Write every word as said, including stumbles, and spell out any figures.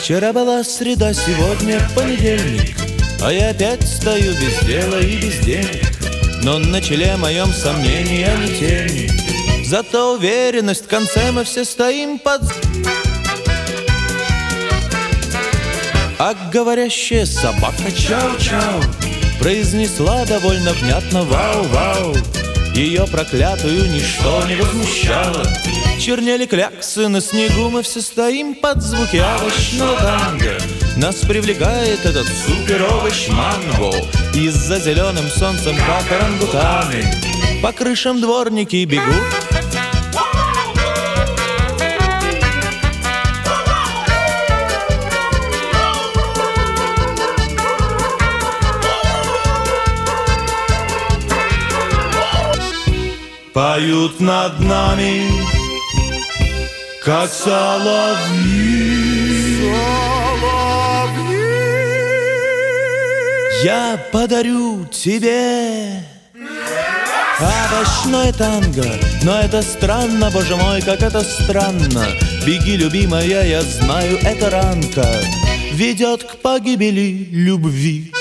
Вчера была среда, сегодня понедельник, а я опять стою без дела и без денег. Но на челе моем сомнения не тени, зато уверенность, в конце мы все стоим под... А говорящая собака чау-чау произнесла довольно внятно вау-вау. Ее проклятую ничто не возмущало. Чернели кляксы на снегу, мы все стоим под звуки овощного танго. Нас привлекает этот супер-овощ манго. И за зеленым солнцем, как орангутаны, по крышам дворники бегут. Поют над нами, как соловьи. Соловьи. Я подарю тебе овощное танго, но это странно, боже мой, как это странно. Беги, любимая, я знаю, эта ранка ведет к погибели любви.